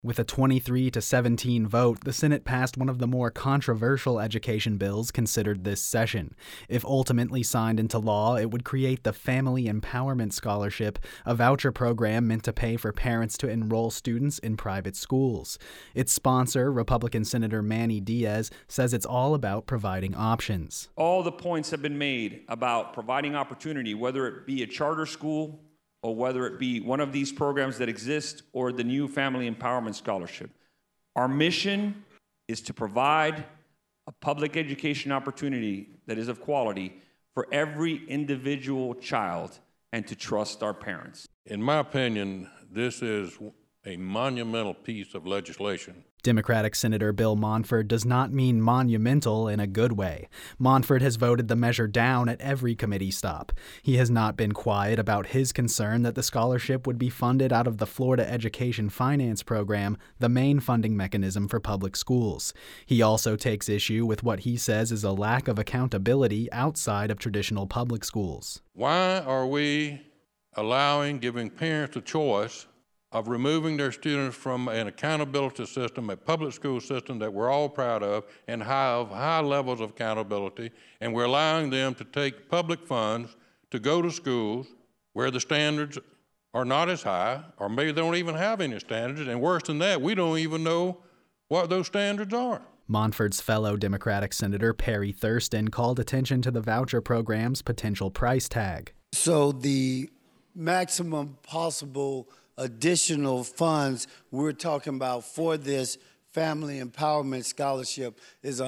With a 23-17 vote, the Senate passed one of the more controversial education bills considered this session. If ultimately signed into law, it would create the Family Empowerment Scholarship, a voucher program meant to pay for parents to enroll students in private schools. Its sponsor, Republican Senator Manny Diaz, says it's all about providing options. All the points have been made about providing opportunity, whether it be a charter school, or whether it be one of these programs that exist or the new Family Empowerment Scholarship. Our mission is to provide a public education opportunity that is of quality for every individual child and to trust our parents. In my opinion, this is a monumental piece of legislation. Democratic Senator Bill Monford does not mean monumental in a good way. Monford has voted the measure down at every committee stop. He has not been quiet about his concern that the scholarship would be funded out of the Florida Education Finance Program, the main funding mechanism for public schools. He also takes issue with what he says is a lack of accountability outside of traditional public schools. Why are we giving parents a choice of removing their students from an accountability system, a public school system that we're all proud of and have high levels of accountability, and we're allowing them to take public funds to go to schools where the standards are not as high, or maybe they don't even have any standards, and worse than that, we don't even know what those standards are. Monford's fellow Democratic Senator Perry Thurston called attention to the voucher program's potential price tag. So the maximum possible additional funds we're talking about for this Family Empowerment Scholarship is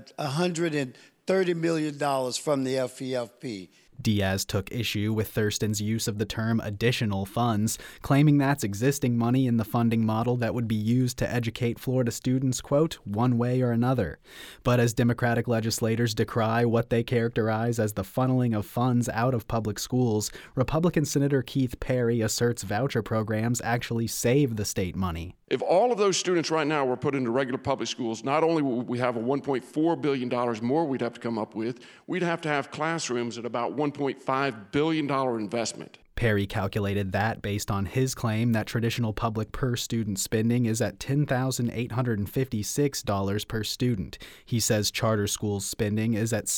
$130 million from the FEFP. Diaz took issue with Thurston's use of the term additional funds, claiming that's existing money in the funding model that would be used to educate Florida students, quote, one way or another. But as Democratic legislators decry what they characterize as the funneling of funds out of public schools, Republican Senator Keith Perry asserts voucher programs actually save the state money. If all of those students right now were put into regular public schools, not only would we have a $1.4 billion more we'd have to come up with, we'd have to have classrooms at about $1.5 billion investment. Perry calculated that based on his claim that traditional public per-student spending is at $10,856 per student. He says charter schools spending is at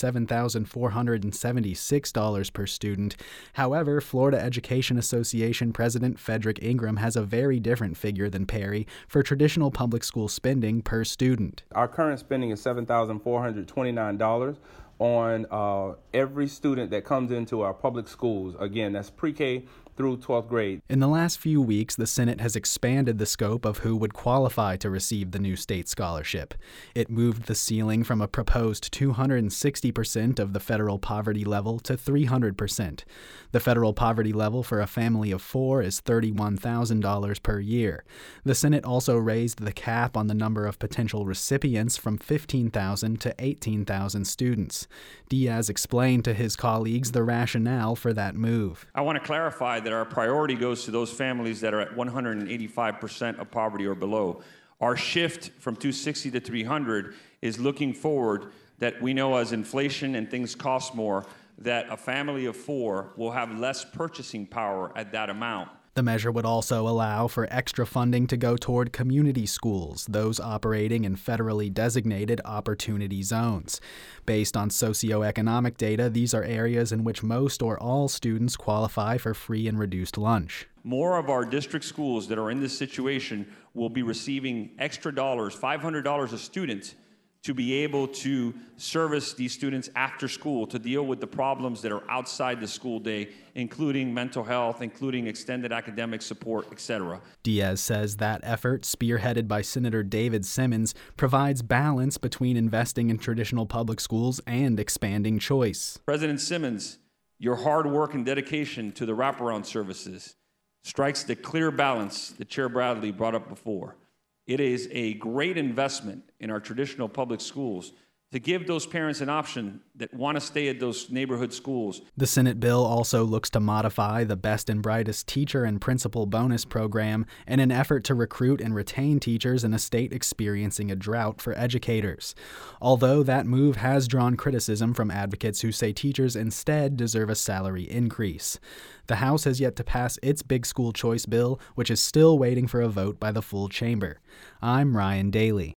$7,476 per student. However, Florida Education Association President Frederick Ingram has a very different figure than Perry for traditional public school spending per student. Our current spending is $7,429. on every student that comes into our public schools. Again, that's pre-K through 12th grade. In the last few weeks, the Senate has expanded the scope of who would qualify to receive the new state scholarship. It moved the ceiling from a proposed 260% of the federal poverty level to 300%. The federal poverty level for a family of four is $31,000 per year. The Senate also raised the cap on the number of potential recipients from 15,000 to 18,000 students. Diaz explained to his colleagues the rationale for that move. I want to clarify that our priority goes to those families that are at 185% of poverty or below. Our shift from 260 to 300 is looking forward that we know as inflation and things cost more, that a family of four will have less purchasing power at that amount. The measure would also allow for extra funding to go toward community schools, those operating in federally designated opportunity zones. Based on socioeconomic data, these are areas in which most or all students qualify for free and reduced lunch. More of our district schools that are in this situation will be receiving extra dollars, $500 a student, to be able to service these students after school, to deal with the problems that are outside the school day, including mental health, including extended academic support, etc. Diaz says that effort, spearheaded by Senator David Simmons, provides balance between investing in traditional public schools and expanding choice. President Simmons, your hard work and dedication to the wraparound services strikes the clear balance that Chair Bradley brought up before. It is a great investment in our traditional public schools to give those parents an option that want to stay at those neighborhood schools. The Senate bill also looks to modify the Best and Brightest Teacher and Principal Bonus program in an effort to recruit and retain teachers in a state experiencing a drought for educators. Although that move has drawn criticism from advocates who say teachers instead deserve a salary increase. The House has yet to pass its big school choice bill, which is still waiting for a vote by the full chamber. I'm Ryan Daly.